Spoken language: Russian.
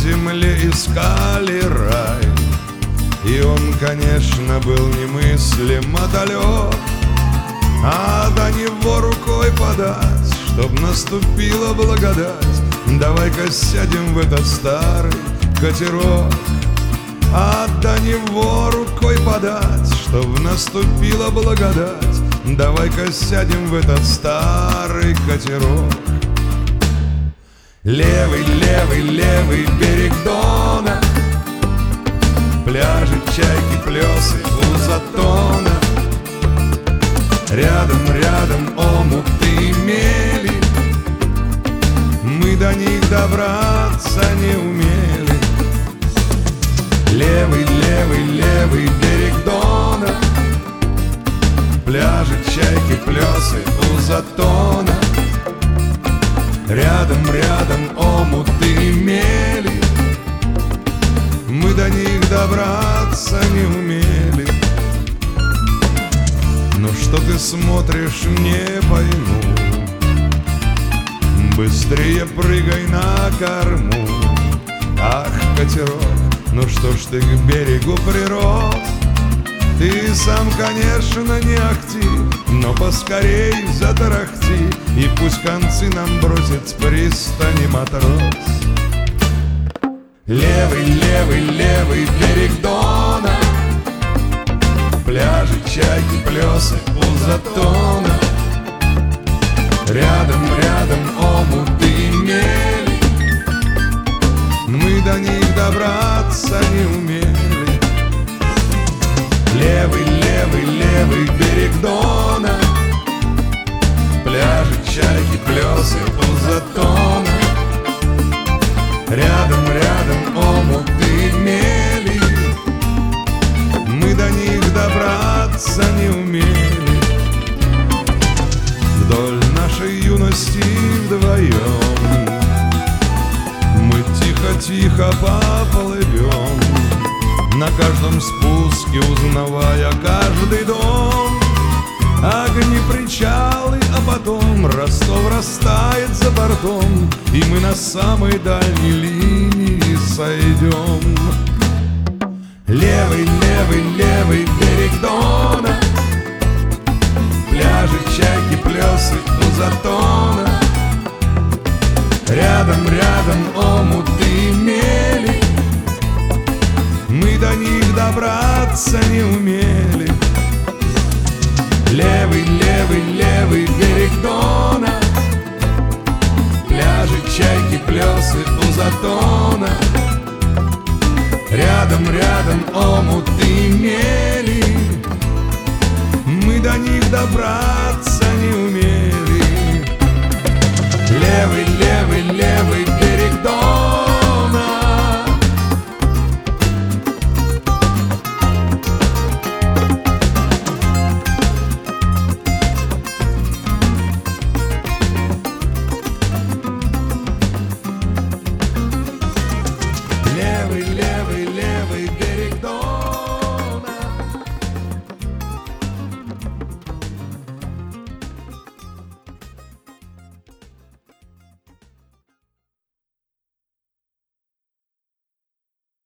земле искали рай. И он, конечно, был немыслимо далек, а до него рукой подать, чтоб наступила благодать. Давай-ка сядем в этот старый катерок, а до него рукой подать, чтоб наступила благодать. Давай-ка сядем в этот старый катерок. Левый, левый, левый берег Дона, пляжи, чайки, плесы у затона. Рядом, рядом омуты и мели, мы до них добраться не умели. Левый, левый, левый берег Дона, пляжи, чайки, плесы у затона. Рядом, рядом омуты и мели, мы до них добраться не умели. Ну что ты смотришь, не пойму, быстрее прыгай на корму. Ах, катерок, ну что ж ты к берегу прирос? Ты сам, конечно, не ахти, но поскорей затарахти, и пусть концы нам бросит с пристани матрос. Левый, левый, левый берег Дона, пляжи, чайки, плесы у затона. Рядом, рядом омуты и мели, мы до них добраться не умели. Левый, левый, левый берег Дона, пляжи, чайки, плесы у затона. Рядом, рядом омуты и мели, мы до них добраться не умели. Вдоль нашей юности вдвоем мы тихо-тихо поплывем, на каждом спуске узнавая каждый дом. Огни, причалы, а потом Ростов растает за бортом, и мы на самой дальней линии сойдем. Левый, левый, левый берег Дона, пляжи, чайки, плесы у затона. Рядом, рядом омуты и мели, мы до них добраться не умели. Левый, левый, левый берег Дона, пляжи, чайки, плесы у затона. Рядом, рядом омуты и мели, мы до них добраться не умели. Левый, левый, левый